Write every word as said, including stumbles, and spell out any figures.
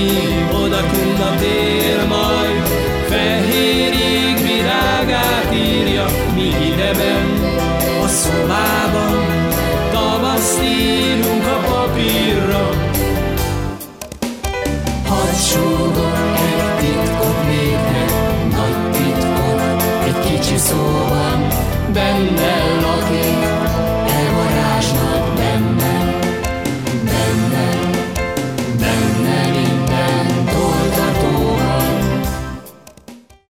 míg odakint a tér majd fehér ég virágát írja, mi ideben a szobában tavaszt írunk a papírra. Hadd súgok egy titkot néktek, nagy titkot, egy kicsi szóban benne